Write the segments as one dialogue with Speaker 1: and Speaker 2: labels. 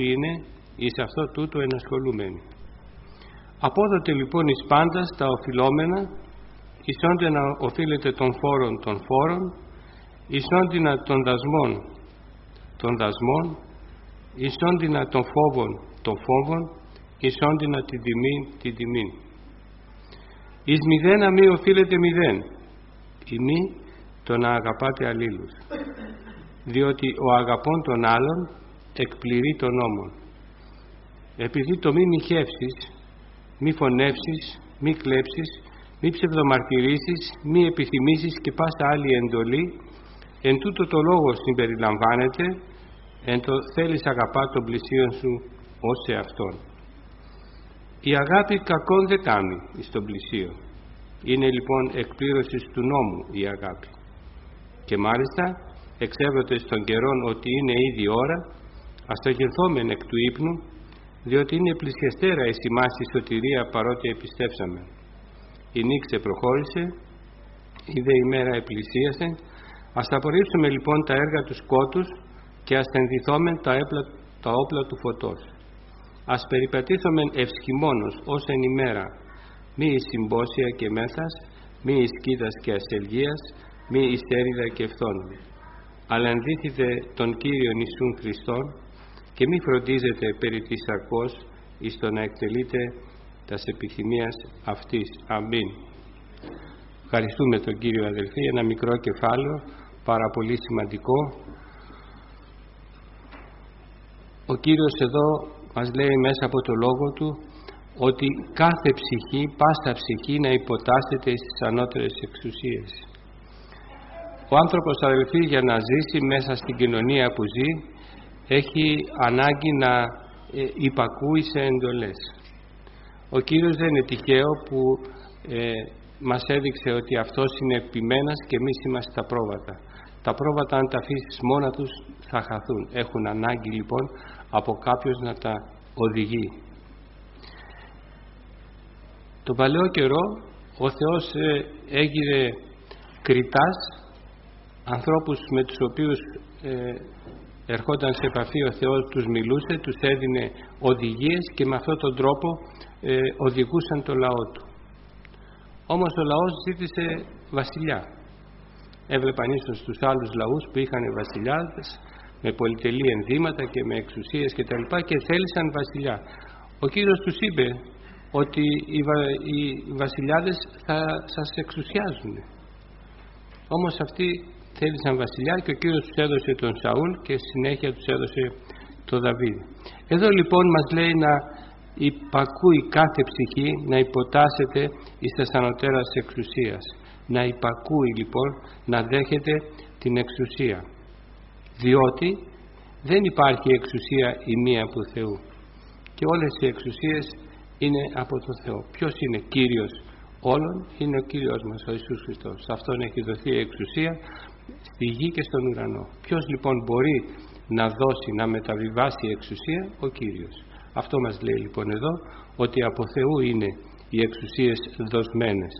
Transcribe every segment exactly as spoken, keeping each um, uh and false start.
Speaker 1: είναι εις αυτό τούτο ενασχολούμενοι. Απόδοτε λοιπόν εις πάντας τα οφειλόμενα, εις όντινα οφείλετε των φόρων των φόρων, εις όντινα των δασμών των δασμών, εις όντινα των φόβων των φόβων, εις όντινα την τιμή την τιμή. Εις μηδένα μη οφείλετε μηδέν, η μη το να αγαπάτε αλλήλους, διότι ο αγαπών των άλλων εκπληρεί τον νόμον. Επειδή το μη μοιχεύσεις, μη φωνεύσεις, μη κλέψεις, μη ψευδομαρτυρήσεις, μη επιθυμήσεις και πάσα άλλη εντολή, εν τούτο το λόγο συμπεριλαμβάνεται, εν το θέλεις αγαπά τον πλησίον σου ως σε αυτόν. Η αγάπη κακόν δεν κάνει εις τον πλησίον. Είναι λοιπόν εκπλήρωση του νόμου η αγάπη. Και μάλιστα εξέβρονται στον καιρόν ότι είναι ήδη ώρα, ασταγενθόμεν εκ του ύπνου, διότι είναι πλησιαστέρα εις ημάς η σωτηρία παρότι επιστέψαμε. Η νύξε προχώρησε, η δε ημέρα επλησίασε. Ας απορρίψουμε λοιπόν τα έργα του σκότους και ας ενδυθόμεν τα, έπλα, τα όπλα του φωτός. Ας περιπατήθομεν ευσχημόνος ως εν ημέρα, μη εις συμπόσια και μέθας, μη εις κοίτας και ασελγίας, μη εις έριδα και φθόνων. Αλλά ενδύθητε τον Κύριον Ιησούν Χριστόν και μη φροντίζετε περί της σαρκός εις το να εκτελείτε τας επιθυμίας αυτής. Αμήν. Ευχαριστούμε τον Κύριο αδελφοί. Ένα μικρό κεφάλαιο, πάρα πολύ σημαντικό. Ο Κύριος εδώ μας λέει μέσα από το λόγο Του ότι κάθε ψυχή, πάσα ψυχή να υποτάσσεται στις ανώτερες εξουσίες. Ο άνθρωπος αδελφοί για να ζήσει μέσα στην κοινωνία που ζει έχει ανάγκη να ε, υπακούει σε εντολές. Ο Κύριος δεν είναι τυχαίο που ε, μας έδειξε ότι αυτός είναι επιμένας και εμείς είμαστε τα πρόβατα. Τα πρόβατα αν τα αφήσεις μόνα τους θα χαθούν. Έχουν ανάγκη λοιπόν από κάποιος να τα οδηγεί. Τον παλαιό καιρό ο Θεός ε, έγινε κριτάς ανθρώπους με τους οποίους ε, ερχόταν σε επαφή ο Θεός, τους μιλούσε, τους έδινε οδηγίες και με αυτόν τον τρόπο ε, οδηγούσαν το λαό του. Όμως ο λαός ζήτησε βασιλιά. Έβλεπαν ίσως τους άλλους λαούς που είχαν βασιλιάδες με πολυτελή ενδύματα και με εξουσίες και τα λοιπά και θέλησαν βασιλιά. Ο Κύριος τους είπε ότι οι, βα, οι βασιλιάδες θα σας εξουσιάζουν. Όμως αυτοί θέλησαν βασιλιά και ο Κύριος τους έδωσε τον Σαούλ και συνέχεια τους έδωσε τον Δαβίδ. Εδώ λοιπόν μας λέει να υπακούει κάθε ψυχή, να υποτάσσεται εις τας ανωτέρας εξουσίας. Να υπακούει λοιπόν, να δέχεται την εξουσία. Διότι δεν υπάρχει εξουσία η μία από Θεού. Και όλες οι εξουσίες είναι από τον Θεό. Ποιος είναι Κύριος όλων? Είναι ο Κύριος μας, ο Ιησούς Χριστός. Σε Αυτόν έχει δοθεί η εξουσία στη γη και στον ουρανό. Ποιος λοιπόν μπορεί να δώσει, να μεταβιβάσει η εξουσία? Ο Κύριος. Αυτό μας λέει λοιπόν εδώ, ότι από Θεού είναι οι εξουσίες δοσμένες.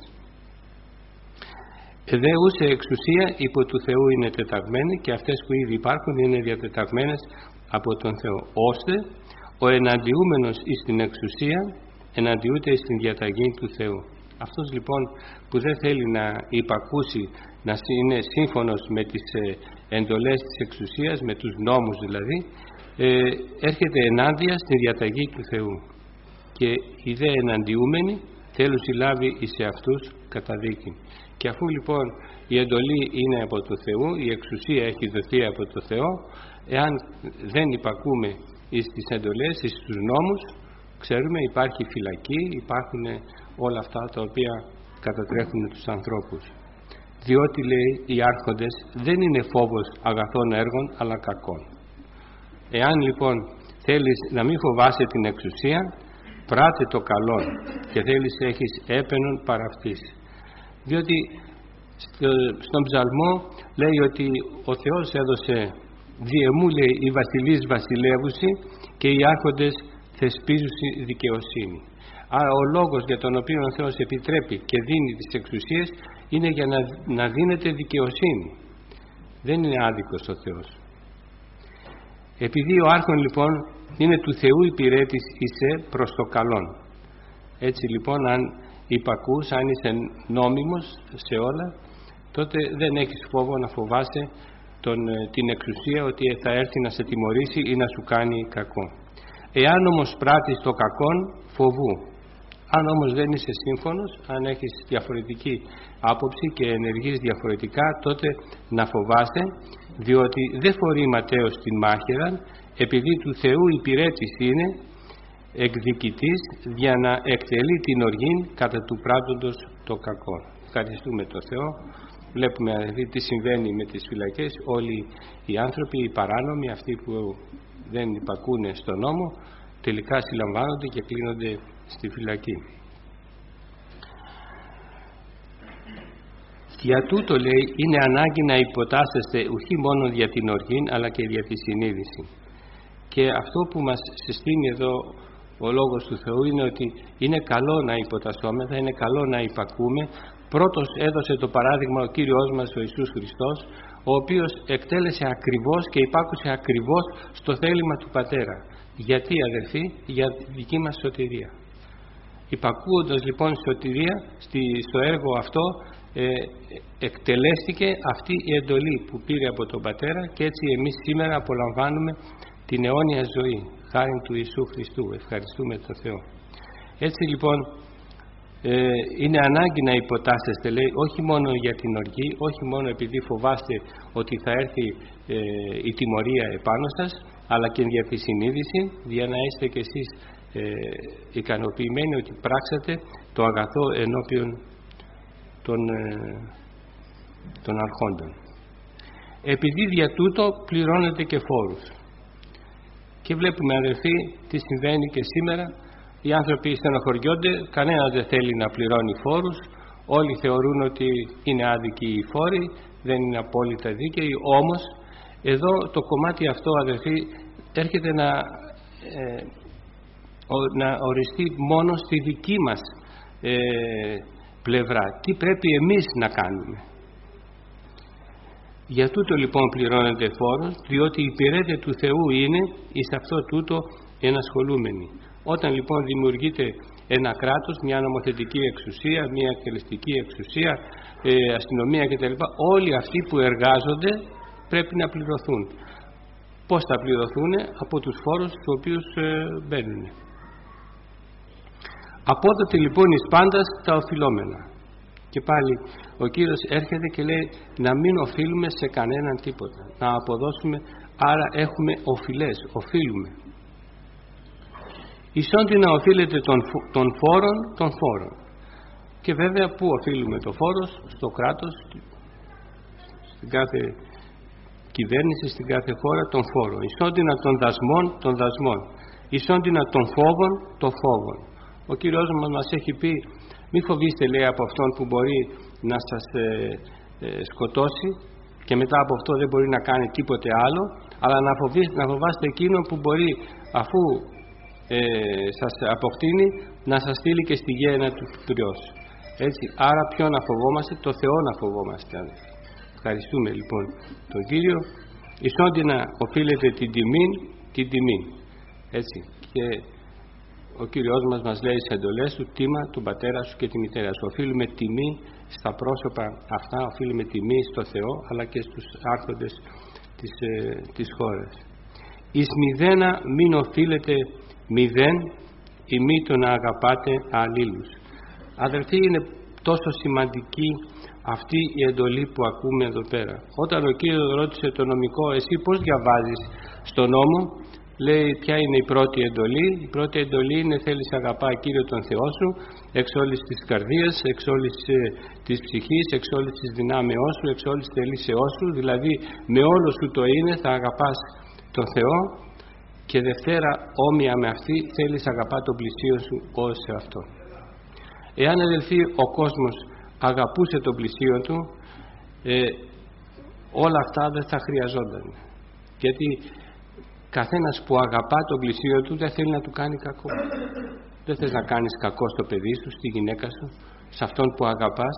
Speaker 1: Εδέουσε εξουσία υπό του Θεού είναι τεταγμένη και αυτές που ήδη υπάρχουν είναι διατεταγμένες από τον Θεό, ώστε ο εναντιούμενος εις την εξουσία εναντιούται στην διαταγή του Θεού. Αυτός λοιπόν που δεν θέλει να υπακούσει, να είναι σύμφωνος με τις εντολές της εξουσίας, με τους νόμους δηλαδή, ε, έρχεται ενάντια στη διαταγή του Θεού. Και οι δε εναντιούμενοι θέλουν συλλάβει εις εαυτούς καταδίκη. Και αφού λοιπόν η εντολή είναι από το Θεό, η εξουσία έχει δοθεί από το Θεό, εάν δεν υπακούμε εις τις εντολές, εις τους νόμους, ξέρουμε υπάρχει φυλακή, υπάρχουν όλα αυτά τα οποία κατατρέχουν τους ανθρώπους. Διότι λέει οι άρχοντες δεν είναι φόβος αγαθών έργων αλλά κακών. Εάν λοιπόν θέλεις να μην φοβάσαι την εξουσία, πράτε το καλό και θέλεις έχεις έπαινον παρά αυτής. Διότι στο, στον ψαλμό λέει ότι ο Θεός έδωσε διεμού λέει η βασιλής βασιλεύουση και οι άρχοντες θεσπίζουσι δικαιοσύνη. Άρα ο λόγος για τον οποίο ο Θεός επιτρέπει και δίνει τις εξουσίες είναι για να, να δίνεται δικαιοσύνη. Δεν είναι άδικος ο Θεός. Επειδή ο άρχον λοιπόν είναι του Θεού υπηρέτης είσαι προς το καλόν. Έτσι λοιπόν, αν υπακούς, αν είσαι νόμιμος σε όλα, τότε δεν έχεις φόβο να φοβάσαι τον, την εξουσία ότι θα έρθει να σε τιμωρήσει ή να σου κάνει κακό. Εάν όμως πράττεις το κακόν, φοβού. Αν όμως δεν είσαι σύμφωνος, αν έχεις διαφορετική άποψη και ενεργείς διαφορετικά, τότε να φοβάσαι, διότι δεν φορεί Ματέος την μάχαιρα, επειδή του Θεού υπηρέτης είναι, εκδικητής, για να εκτελεί την οργήν κατά του πράττοντος το κακό. Ευχαριστούμε τον Θεό. Βλέπουμε δηλαδή τι συμβαίνει με τις φυλακές. Όλοι οι άνθρωποι, οι παράνομοι, αυτοί που δεν υπακούνε στον νόμο, τελικά συλλαμβάνονται και κλείνονται στη φυλακή. Για τούτο, λέει, είναι ανάγκη να υποτάσσεστε όχι μόνο για την οργή, αλλά και για τη συνείδηση. Και αυτό που μας συστήνει εδώ ο Λόγος του Θεού είναι ότι είναι καλό να υποτασσόμεθα, είναι καλό να υπακούμε. Πρώτος έδωσε το παράδειγμα ο Κύριος μας ο Ιησούς Χριστός, ο οποίος εκτέλεσε ακριβώς και υπάκουσε ακριβώς στο θέλημα του Πατέρα. Γιατί, αδελφοί? Για τη δική μας σωτηρία. Υπακούοντας λοιπόν σωτηρία, στο έργο αυτό ε, εκτελέστηκε αυτή η εντολή που πήρε από τον Πατέρα, και έτσι εμείς σήμερα απολαμβάνουμε την αιώνια ζωή, χάριν του Ιησού Χριστού. Ευχαριστούμε τον Θεό. Έτσι λοιπόν ε, είναι ανάγκη να υποτάσσεστε, λέει, όχι μόνο για την οργή, όχι μόνο επειδή φοβάστε ότι θα έρθει ε, η τιμωρία επάνω σας, αλλά και για τη συνείδηση, για να είστε κι εσείς ε, ικανοποιημένοι ότι πράξατε το αγαθό ενώπιον των, ε, των αρχόντων. Επειδή δια τούτο πληρώνετε και φόρους. Και βλέπουμε, αδελφοί, τι συμβαίνει και σήμερα. Οι άνθρωποι στενοχωριόνται, κανένας δεν θέλει να πληρώνει φόρους, όλοι θεωρούν ότι είναι άδικοι οι φόροι, δεν είναι απόλυτα δίκαιοι. Όμως εδώ το κομμάτι αυτό, αδελφοί, έρχεται να, ε, ο, να οριστεί μόνο στη δική μας ε, πλευρά. Τι πρέπει εμείς να κάνουμε. Για τούτο λοιπόν πληρώνεται φόρος, διότι υπηρέτε του Θεού είναι εις αυτό τούτο ενασχολούμενοι. Όταν λοιπόν δημιουργείται ένα κράτος, μια νομοθετική εξουσία, μια εκτελεστική εξουσία, ε, αστυνομία κτλ., όλοι αυτοί που εργάζονται πρέπει να πληρωθούν. Πώς θα πληρωθούν? Από τους φόρους τους οποίους ε, μπαίνουν. Απόδοτε λοιπόν εις πάντας τα οφειλόμενα. Και πάλι ο Κύριος έρχεται και λέει να μην οφείλουμε σε κανέναν τίποτα, να αποδώσουμε, άρα έχουμε οφειλές, οφείλουμε. Ισόντι να οφείλετε των, των φόρων των φόρων. Και βέβαια πού οφείλουμε το φόρος? Στο κράτος, στην κάθε κυβέρνηση, στην κάθε χώρα, των φόρων. Ισόντινα των δασμών των δασμών. Ισόντινα των φόβων των φόβων. Ο Κύριος μας μας έχει πει, μη φοβήστε, λέει, από αυτόν που μπορεί να σας ε, ε, σκοτώσει και μετά από αυτό δεν μπορεί να κάνει τίποτε άλλο, αλλά να, φοβήστε, να φοβάστε εκείνο που μπορεί, αφού ε, σας αποκτήνει, να σας στείλει και στη γέεννα του πυρός. Έτσι, άρα ποιο να φοβόμαστε? Το Θεό να φοβόμαστε. Ευχαριστούμε λοιπόν τον Κύριο. Ισόντι να οφείλετε την τιμή, την τιμή. Έτσι, και ο Κύριος μας μας λέει στις εντολές του, τίμα τον πατέρα σου και τη μητέρα σου. Οφείλουμε τιμή στα πρόσωπα αυτά, οφείλουμε τιμή στο Θεό, αλλά και στους άρχοντες της, ε, της χώρας. Εις μηδένα μην οφείλετε μηδέν, ή μη το να αγαπάτε αλλήλους. Αδελφοί, είναι τόσο σημαντική αυτή η εντολή που ακούμε εδώ πέρα. Όταν ο Κύριος ρώτησε το νομικό, εσύ πώς διαβάζεις στο νόμο, λέει ποια είναι η πρώτη εντολή? Η πρώτη εντολή είναι θέλεις αγαπά Κύριο τον Θεό σου εξ όλης της καρδίας, εξ όλης ε, της ψυχής, εξ όλης της δυνάμεώς σου, εξ όλης της θελήσεώς σου, δηλαδή με όλο σου το είναι θα αγαπάς τον Θεό. Και Δευτέρα, όμοια με αυτή, θέλεις αγαπά τον πλησίον σου ως σε αυτό. Εάν, αδελφοί, ο κόσμος αγαπούσε τον πλησίον του, ε, όλα αυτά δεν θα χρειαζόταν. Γιατί καθένας που αγαπά τον πλησίον του δεν θέλει να του κάνει κακό. Δεν θες να κάνεις κακό στο παιδί σου, στη γυναίκα σου, σε αυτόν που αγαπάς.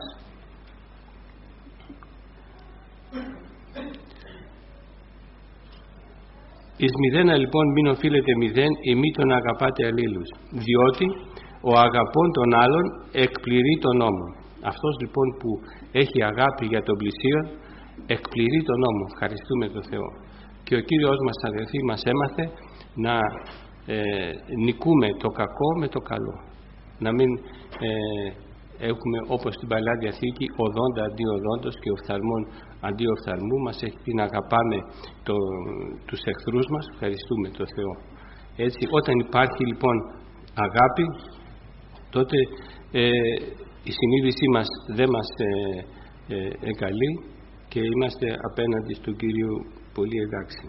Speaker 1: Εις μηδένα λοιπόν μην οφείλετε μηδέν ή μη τον αγαπάτε αλλήλους, διότι ο αγαπών των άλλων εκπληρεί τον νόμο. Αυτός λοιπόν που έχει αγάπη για τον πλησίον εκπληρεί τον νόμο. Ευχαριστούμε τον Θεό. Και ο Κύριος μας, αδελφοί, μας έμαθε να ε, νικούμε το κακό με το καλό. Να μην ε, έχουμε όπως στην Παλιά Διαθήκη οδόντα αντί οδόντος και οφθαλμών αντί οφθαλμού. Μας έχει πει να αγαπάμε το, τους εχθρούς μας. Ευχαριστούμε τον Θεό. Έτσι, όταν υπάρχει λοιπόν αγάπη, τότε ε, η συνείδησή μας δεν μας ε, ε, εγκαλεί και είμαστε απέναντι στον Κύριο πολύ εντάξει.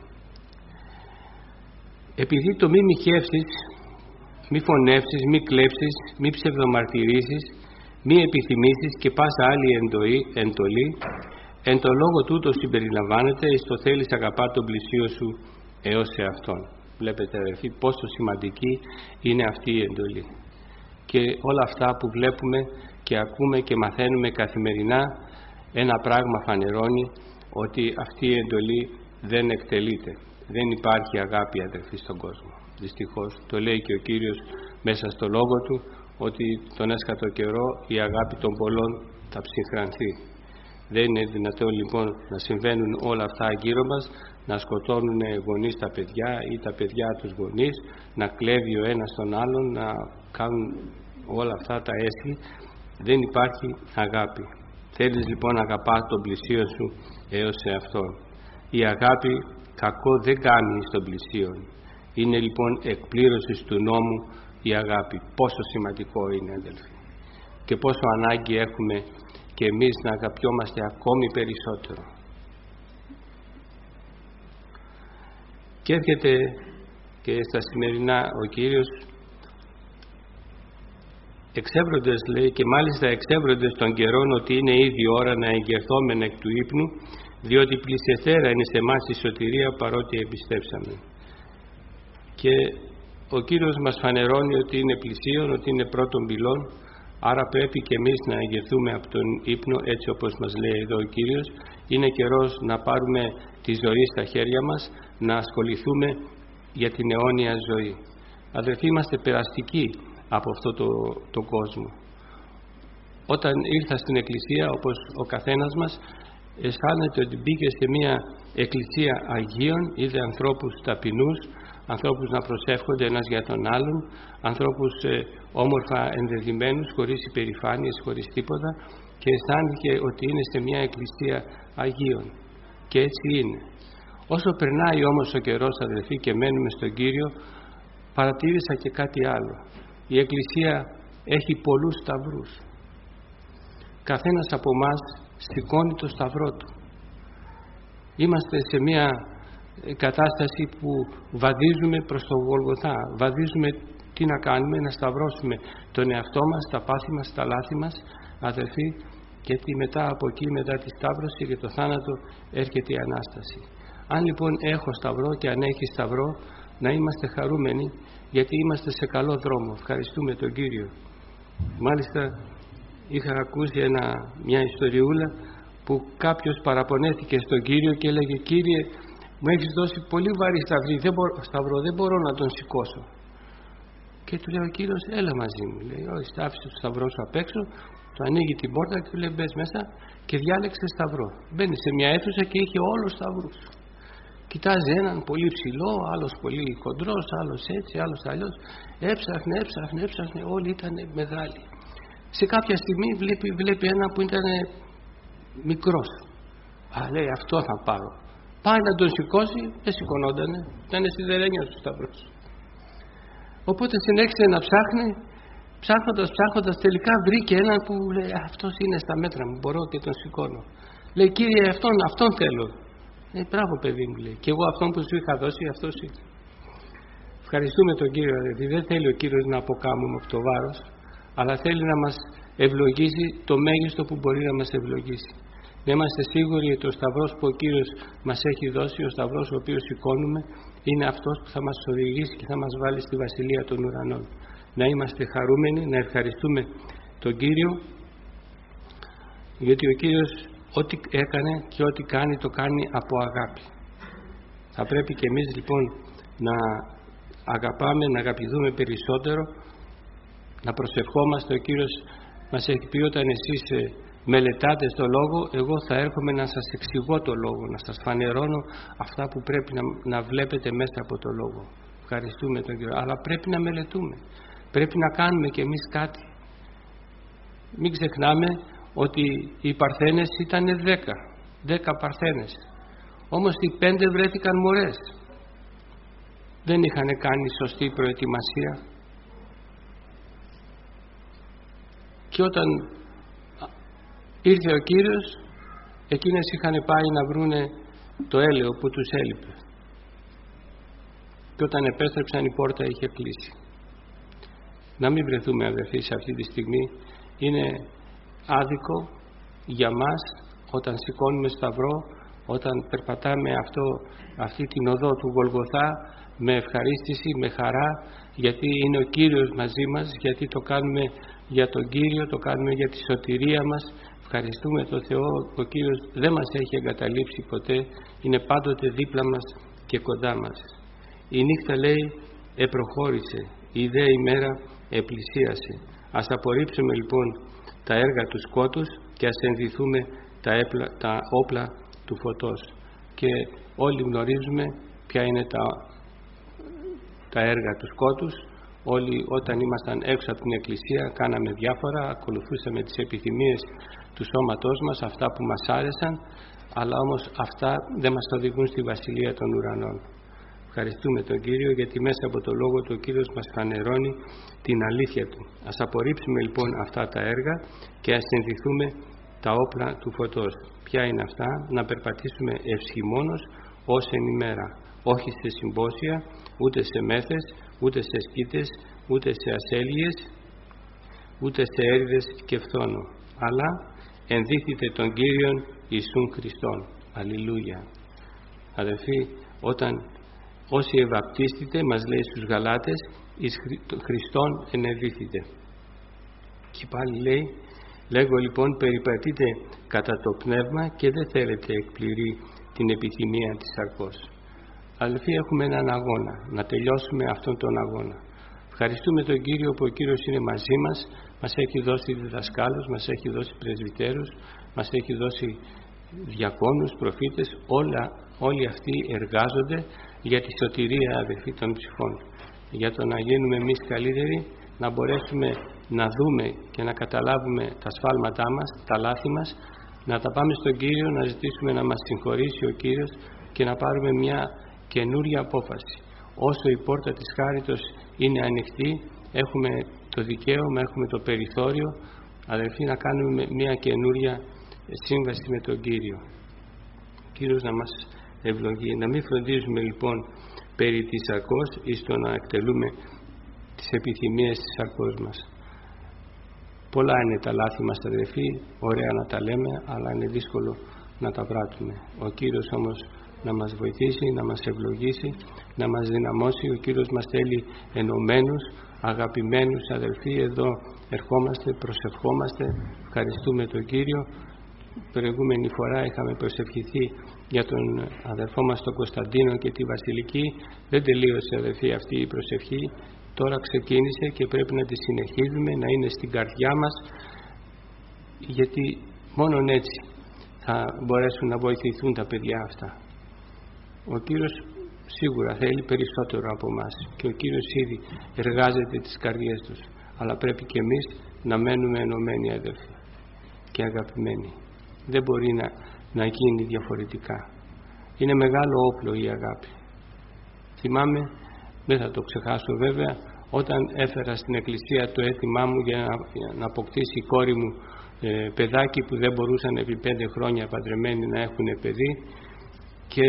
Speaker 1: Επειδή το μη μοιχεύσεις, μη φωνεύσεις, μη κλέψεις, μη ψευδομαρτυρήσεις, μη επιθυμήσεις και πάσα άλλη εντολή, εντολή εν το λόγο τούτο συμπεριλαμβάνεται εις το θέλεις αγαπά τον πλησίο σου έως σε αυτόν. Βλέπετε, αδελφοί, πόσο σημαντική είναι αυτή η εντολή. Και όλα αυτά που βλέπουμε και ακούμε και μαθαίνουμε καθημερινά, ένα πράγμα φανερώνει, ότι αυτή η εντολή δεν εκτελείται. Δεν υπάρχει αγάπη, αδελφοί, στον κόσμο. Δυστυχώς, το λέει και ο Κύριος μέσα στο λόγο του, ότι τον έσχατο καιρό η αγάπη των πολλών θα ψυχρανθεί. Δεν είναι δυνατόν λοιπόν να συμβαίνουν όλα αυτά γύρω μας, να σκοτώνουν γονείς τα παιδιά ή τα παιδιά τους γονείς, να κλέβει ο ένας τον άλλον, να κάνουν όλα αυτά τα έσχη. Δεν υπάρχει αγάπη. Θέλεις λοιπόν να αγαπάς τον πλησίον σου έως σε αυτόν. Η αγάπη κακό δεν κάνει στον πλησίον. Είναι λοιπόν εκπλήρωση του νόμου η αγάπη. Πόσο σημαντικό είναι, αδελφοί. Και πόσο ανάγκη έχουμε και εμείς να αγαπιόμαστε ακόμη περισσότερο. Και έρχεται και στα σημερινά ο Κύριος εξέβροντες, λέει, και μάλιστα εξέβροντες των καιρών ότι είναι ήδη ώρα να εγκερθόμεν εκ του ύπνου, διότι πλησιεθέρα είναι σε εμάς η σωτηρία παρότι εμπιστέψαμε. Και ο Κύριος μας φανερώνει ότι είναι πλησίον, ότι είναι πρώτον πυλών, άρα πρέπει και εμείς να εγκερθούμε από τον ύπνο, έτσι όπως μας λέει εδώ ο Κύριος. Είναι καιρός να πάρουμε τη ζωή στα χέρια μας, να ασχοληθούμε για την αιώνια ζωή. Αδελφοί, είμαστε περαστικοί από αυτό το, το κόσμο. Όταν ήρθα στην εκκλησία, όπως ο καθένας μας, αισθάνεται ότι μπήκε σε μια εκκλησία Αγίων, είδε ανθρώπους ταπεινούς, ανθρώπους να προσεύχονται ένας για τον άλλον, ανθρώπους ε, όμορφα ενδεδειμένους, χωρίς υπερηφάνειες, χωρίς τίποτα, και αισθάνθηκε ότι είναι σε μια εκκλησία Αγίων. Και έτσι είναι. Όσο περνάει όμως ο καιρός, αδελφοί, και μένουμε στον Κύριο, παρατήρησα και κάτι άλλο. Η εκκλησία έχει πολλούς σταυρούς. Καθένας από εμάς σηκώνει το σταυρό του. Είμαστε σε μια κατάσταση που βαδίζουμε προς το Γολγοθά. Βαδίζουμε τι να κάνουμε, να σταυρώσουμε τον εαυτό μας, τα πάθη μας, τα λάθη μας, αδελφοί, γιατί μετά από εκεί, μετά τη σταύρωση και το θάνατο, έρχεται η Ανάσταση. Αν λοιπόν έχω σταυρό και αν έχει σταυρό, να είμαστε χαρούμενοι, γιατί είμαστε σε καλό δρόμο. Ευχαριστούμε τον Κύριο. Μάλιστα είχα ακούσει ένα, μια ιστοριούλα που κάποιος παραπονέθηκε στον Κύριο και έλεγε: Κύριε, μου έχεις δώσει πολύ βαρύ σταυρί, δεν μπορώ, σταυρό, δεν μπορώ να τον σηκώσω. Και του λέει ο Κύριος: έλα μαζί μου. Λέει: όχι, άφησε το σταυρό σου απ' έξω, του ανοίγει την πόρτα και του λέει: μπες μέσα και διάλεξε σταυρό. Μπαίνει σε μια αίθουσα και είχε όλους σταυρούς. Κοιτάζει έναν πολύ ψηλό, άλλος πολύ χοντρός, άλλος έτσι, άλλος αλλιώς. Έψαχνε, έψαχνε, έψαχνε, όλοι ήταν μεγάλοι. Σε κάποια στιγμή βλέπει, βλέπει ένα που ήταν μικρός. Α, λέει, αυτό θα πάρω. Πάει να τον σηκώσει, δεν σηκωνόντανε, ήταν στη δερένια του σταυρός. Οπότε συνέχισε να ψάχνει, ψάχνοντας, ψάχνοντας, τελικά βρήκε έναν που λέει: αυτός είναι στα μέτρα μου, μπορώ και τον σηκώνω. Λέει: Κύριε, αυτόν, αυτόν θέλω. Ε, μπράβο παιδί μου, λέει, και εγώ αυτόν που σου είχα δώσει, αυτός είναι. Ευχαριστούμε τον Κύριο, δηλαδή δεν θέλει ο Κύριος να αποκάμουμε από το βάρος, αλλά θέλει να μας ευλογήσει το μέγιστο που μπορεί να μας ευλογήσει. Να είμαστε σίγουροι ότι ο σταυρός που ο Κύριος μας έχει δώσει, ο σταυρός ο οποίος σηκώνουμε, είναι αυτός που θα μας οδηγήσει και θα μας βάλει στη Βασιλεία των Ουρανών. Να είμαστε χαρούμενοι, να ευχαριστούμε τον Κύριο, γιατί ο Κύριος ό,τι έκανε και ό,τι κάνει, το κάνει από αγάπη. Θα πρέπει και εμείς λοιπόν να αγαπάμε, να αγαπηθούμε περισσότερο, να προσευχόμαστε. Ο Κύριος μας έχει πει, όταν εσείς μελετάτε το Λόγο, εγώ θα έρχομαι να σας εξηγώ το Λόγο, να σας φανερώνω αυτά που πρέπει να, να βλέπετε μέσα από το Λόγο. Ευχαριστούμε τον Κύριο. Αλλά πρέπει να μελετούμε, πρέπει να κάνουμε κι εμείς κάτι. Μην ξεχνάμε ότι οι Παρθένες ήταν δέκα, δέκα Παρθένες. Όμως οι πέντε βρέθηκαν μωρές. Δεν είχαν κάνει σωστή προετοιμασία. Και όταν ήρθε ο Κύριος, εκείνες είχαν πάει να βρούνε το έλαιο που τους έλειπε. Και όταν επέστρεψαν, η πόρτα είχε κλείσει. Να μην βρεθούμε, αδερφοί, σε αυτή τη στιγμή. Είναι άδικο για μας, όταν σηκώνουμε σταυρό, όταν περπατάμε αυτό, αυτή την οδό του Γολγοθά, με ευχαρίστηση, με χαρά, γιατί είναι ο Κύριος μαζί μας, γιατί το κάνουμε για τον Κύριο, το κάνουμε για τη σωτηρία μας. Ευχαριστούμε τον Θεό. Ο Κύριος δεν μας έχει εγκαταλείψει ποτέ, είναι πάντοτε δίπλα μας και κοντά μας. Η νύχτα, λέει, επροχώρησε, η δε ημέρα επλησίασε. Ας απορρίψουμε λοιπόν τα έργα του σκότους και ας ενδυθούμε τα, έπλα, τα όπλα του φωτός. Και όλοι γνωρίζουμε ποια είναι τα, τα έργα του σκότους. Όλοι όταν ήμασταν έξω από την Εκκλησία κάναμε διάφορα, ακολουθούσαμε τις επιθυμίες του σώματός μας, αυτά που μας άρεσαν, αλλά όμως αυτά δεν μας οδηγούν στη Βασιλεία των Ουρανών. Ευχαριστούμε τον Κύριο, γιατί μέσα από το Λόγο του ο Κύριος μας φανερώνει την αλήθεια Του. Ας απορρίψουμε λοιπόν αυτά τα έργα και ας ενδυθούμε τα όπλα του φωτός. Ποια είναι αυτά? Να περπατήσουμε ευσχημόνως ως εν ημέρα, όχι σε συμπόσια, ούτε σε μέθες, ούτε σε σκήτες, ούτε σε ασέλιες, ούτε σε έρηδες και φθόνο, αλλά ενδύθητε τον Κύριον Ιησούν Χριστόν. Αλληλούια. Αδελφοί, όταν όσοι ευαπτίστητε, μας λέει στους Γαλάτες, εις Χριστόν ενεδύθητε. Και πάλι λέει, λέγω λοιπόν, περιπατείτε κατά το πνεύμα και δεν θέλετε εκπληρεί την επιθυμία της σαρκός. Αδελφοί, έχουμε έναν αγώνα, να τελειώσουμε αυτόν τον αγώνα. Ευχαριστούμε τον Κύριο που ο Κύριος είναι μαζί μας, μας έχει δώσει διδασκάλους, μας έχει δώσει πρεσβυτέρους, μας έχει δώσει διακόνους, προφήτες, όλα, όλοι αυτοί εργάζονται για τη σωτηρία, αδελφοί, των ψυχών. Για το να γίνουμε εμείς καλύτεροι, να μπορέσουμε να δούμε και να καταλάβουμε τα σφάλματά μας, τα λάθη μας, να τα πάμε στον Κύριο, να ζητήσουμε να μας συγχωρήσει ο Κύριος και να πάρουμε μια καινούρια απόφαση. Όσο η πόρτα της χάριτος είναι ανοιχτή, έχουμε το δικαίωμα, έχουμε το περιθώριο, αδελφοί, να κάνουμε μια καινούρια σύμβαση με τον Κύριο. Ο Κύριος να μας ευλογεί. Να μην φροντίζουμε λοιπόν περί της σαρκός ή στο να εκτελούμε τις επιθυμίες της σαρκός μας. Πολλά είναι τα λάθη μας, αδελφοί, ωραία να τα λέμε, αλλά είναι δύσκολο να τα πράττουμε. Ο Κύριος όμως να μας βοηθήσει, να μας ευλογήσει, να μας δυναμώσει. Ο Κύριος μας θέλει ενωμένους, αγαπημένους, αδελφοί. Εδώ ερχόμαστε, προσευχόμαστε, ευχαριστούμε τον Κύριο. Προηγούμενη φορά είχαμε προσευχηθεί για τον αδελφό μας τον Κωνσταντίνο και τη Βασιλική. Δεν τελείωσε, αδελφοί, αυτή η προσευχή. Τώρα ξεκίνησε και πρέπει να τη συνεχίζουμε, να είναι στην καρδιά μας, γιατί μόνον έτσι θα μπορέσουν να βοηθηθούν τα παιδιά αυτά. Ο Κύριος σίγουρα θέλει περισσότερο από μας και ο Κύριος ήδη εργάζεται τις καρδιές τους, αλλά πρέπει και εμείς να μένουμε ενωμένοι, αδελφοί, και αγαπημένοι. Δεν μπορεί να, να γίνει διαφορετικά. Είναι μεγάλο όπλο η αγάπη. Θυμάμαι, δεν θα το ξεχάσω βέβαια, όταν έφερα στην εκκλησία το αίτημά μου για να, για να αποκτήσει η κόρη μου ε, παιδάκι που δεν μπορούσαν επί πέντε χρόνια παντρεμένοι να έχουν παιδί, και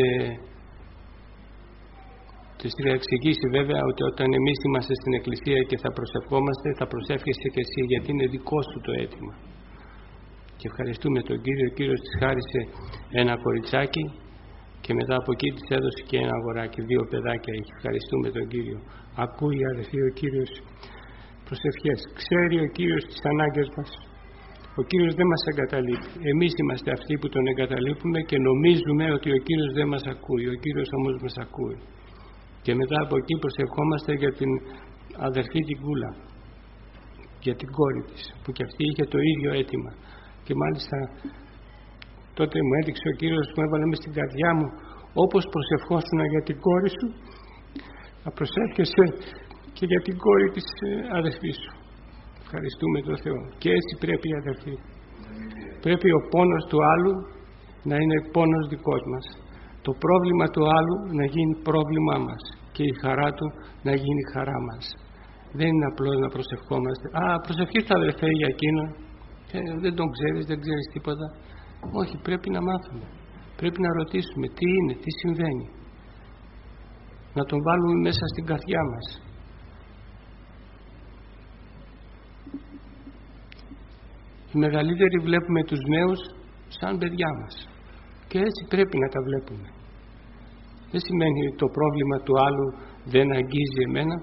Speaker 1: της είχα εξηγήσει βέβαια ότι όταν εμείς είμαστε στην εκκλησία και θα προσευχόμαστε, θα προσεύχεσαι και εσύ, γιατί είναι δικό σου το αίτημα. Και ευχαριστούμε τον Κύριο. Ο Κύριος της χάρισε ένα κοριτσάκι και μετά από εκεί της έδωσε και ένα αγοράκι, δύο παιδάκια. Ευχαριστούμε τον Κύριο. Ακούει, αδελφοί, ο Κύριος προσευχές. Ξέρει ο Κύριος τις ανάγκες μας. Ο Κύριος δεν μας εγκαταλείπει. Εμείς είμαστε αυτοί που τον εγκαταλείπουμε και νομίζουμε ότι ο Κύριος δεν μας ακούει. Ο Κύριος όμως μας ακούει. Και μετά από εκεί προσευχόμαστε για την αδερφή την Κούλα, για την κόρη της, που και αυτή είχε το ίδιο αίτημα. Και μάλιστα τότε μου έδειξε ο Κύριος, μου έβαλε μες στην καρδιά μου, όπως προσευχόσουνα για την κόρη σου, να προσεύχεσαι και για την κόρη της αδερφής σου. Ευχαριστούμε τον Θεό. Και έτσι πρέπει, αδερφοί. Πρέπει ο πόνος του άλλου να είναι πόνος δικός μας. Το πρόβλημα του άλλου να γίνει πρόβλημά μας και η χαρά του να γίνει χαρά μας. Δεν είναι απλώς να προσευχόμαστε. Α, προσευχείς το αδερφέ για εκείνον. Ε, δεν τον ξέρεις, δεν ξέρεις τίποτα. Όχι, πρέπει να μάθουμε. Πρέπει να ρωτήσουμε τι είναι, τι συμβαίνει. Να τον βάλουμε μέσα στην καρδιά μας. Οι μεγαλύτεροι βλέπουμε τους νέους σαν παιδιά μας. Και έτσι πρέπει να τα βλέπουμε. Δεν σημαίνει ότι το πρόβλημα του άλλου δεν αγγίζει εμένα.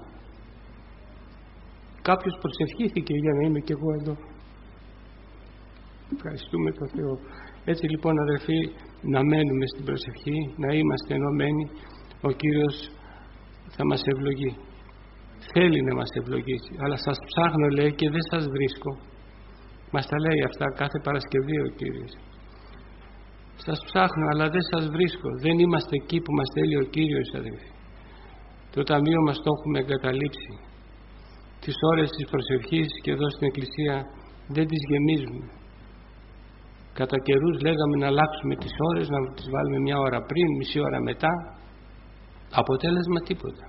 Speaker 1: Κάποιος προσευχήθηκε για να είμαι κι εγώ εδώ. Ευχαριστούμε τον Θεό. Έτσι λοιπόν, αδερφοί, να μένουμε στην προσευχή, να είμαστε ενωμένοι. Ο Κύριος θα μας ευλογεί. Θέλει να μας ευλογήσει. Αλλά σας ψάχνω, λέει, και δεν σας βρίσκω. Μας τα λέει αυτά κάθε Παρασκευή ο Κύριος. Σας ψάχνω αλλά δεν σας βρίσκω. Δεν είμαστε εκεί που μας θέλει ο Κύριος, αδελφοί. Το ταμείο μας το έχουμε εγκαταλείψει. Τις ώρες της προσευχής και εδώ στην Εκκλησία δεν τις γεμίζουμε. Κατά καιρούς λέγαμε να αλλάξουμε τις ώρες, να τις βάλουμε μια ώρα πριν, μισή ώρα μετά. Αποτέλεσμα τίποτα.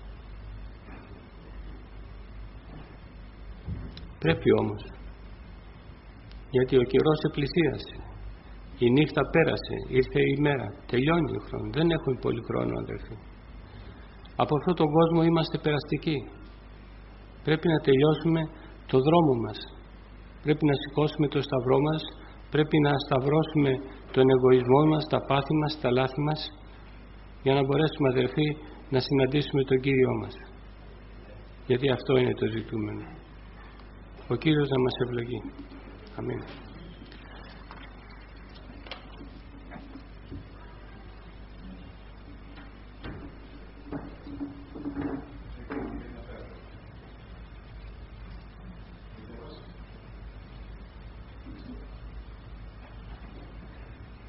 Speaker 1: Πρέπει όμως. Γιατί ο καιρός επλησίασε. Η νύχτα πέρασε, ήρθε η μέρα, τελειώνει ο χρόνος. Δεν έχουμε πολύ χρόνο, αδερφοί. Από αυτόν τον κόσμο είμαστε περαστικοί. Πρέπει να τελειώσουμε το δρόμο μας. Πρέπει να σηκώσουμε το σταυρό μας. Πρέπει να σταυρώσουμε τον εγωισμό μας, τα πάθη μας, τα λάθη μας, για να μπορέσουμε, αδερφοί, να συναντήσουμε τον Κύριό μας. Γιατί αυτό είναι το ζητούμενο. Ο Κύριος να μας ευλογεί. Αμήν.